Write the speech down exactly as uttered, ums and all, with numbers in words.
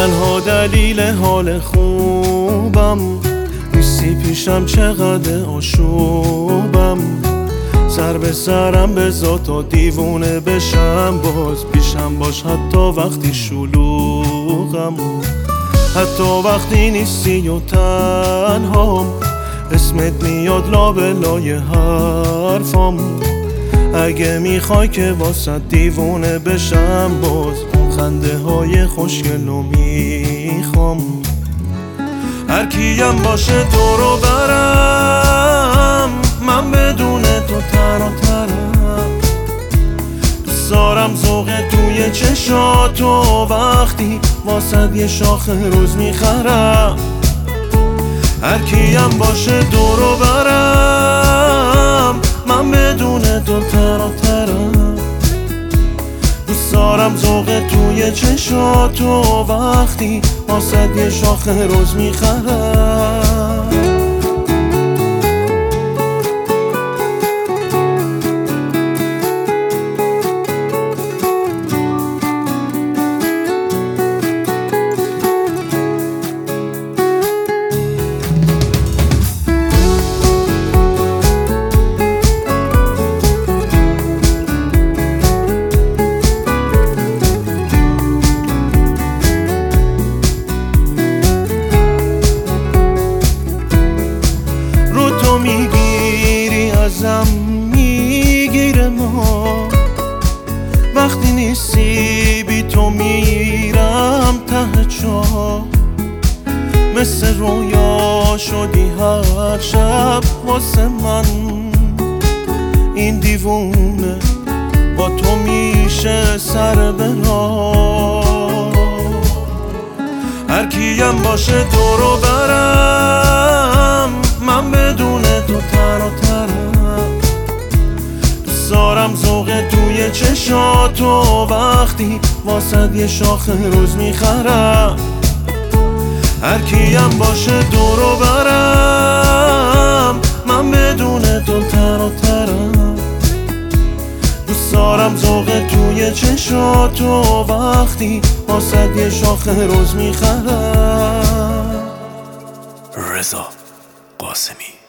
تنها دلیل حال خوبم نیستی پیشم، چقدر آشوبم. سر به سرم بذار تا دیوونه بشم، باز پیشم باش حتی وقتی شلوغم. حتی وقتی نیستی و تنهام، اسمت میاد لابلای حرفام. اگه میخوای که واسه دیوونه بشم، باز اون خنده های خوشگلو میخوام. هر کیم باشه تو رو برم، من بدون تو تر و ترم. دوست دارم ذوق توی چشاتو، وقتی واسه یه شاخ روز میخرم. هر کیم باشه تو رو برم، من بدون تو تر و ترم. دوست دارم ذوق توی چشاتو، وقتی واسه یه شاخ روز میخرم. میگیری ازم میگیره ما، وقتی نیستی بی تو میرم ته چاه. مثل رویا شدی هر شب واسه من، این دیوونه با تو میشه سر به راه. هر کیم باشه تو رو برم، من بدون تو تر و ترم. دوست دارم ذوق توی چشاتو، وقتی واسه یه شاخ روز میخرم. هر کیم باشه تو رو برم، من بدون تو تر و ترم. دوست دارم ذوق توی چشاتو، وقتی واسه یه شاخ روز میخرم. رضا قاسمی.